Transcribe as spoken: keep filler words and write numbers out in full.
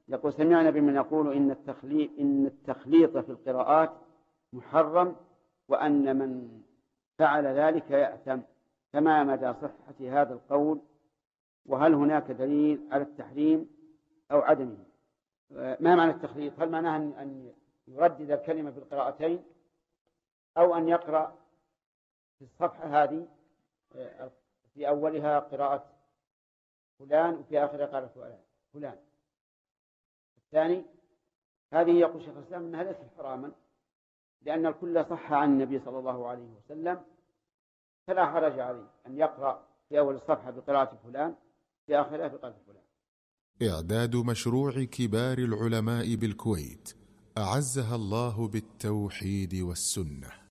يقول سمعنا بمن يقول إن التخليط, إن التخليط في القراءات محرم، وأن من فعل ذلك يأثم، فما مدى صحة هذا القول؟ وهل هناك دليل على التحريم أو عدمه؟ ما معنى التخليط؟ هل معناه أن يردد الكلمة في القراءتين، أو أن يقرأ في الصفحة هذه في أولها قراءة فلان وفي آخرها قراءة فلان؟ الثاني، هذه يقول شيخ الإسلام أنها ليست حراما، لأن الكل صح عن النبي صلى الله عليه وسلم، فلا حرج عليه أن يقرأ في أول الصفحة بقراءة فلان في آخرها بقراءة فلان. إعداد مشروع كبار العلماء بالكويت أعزها الله بالتوحيد والسنة.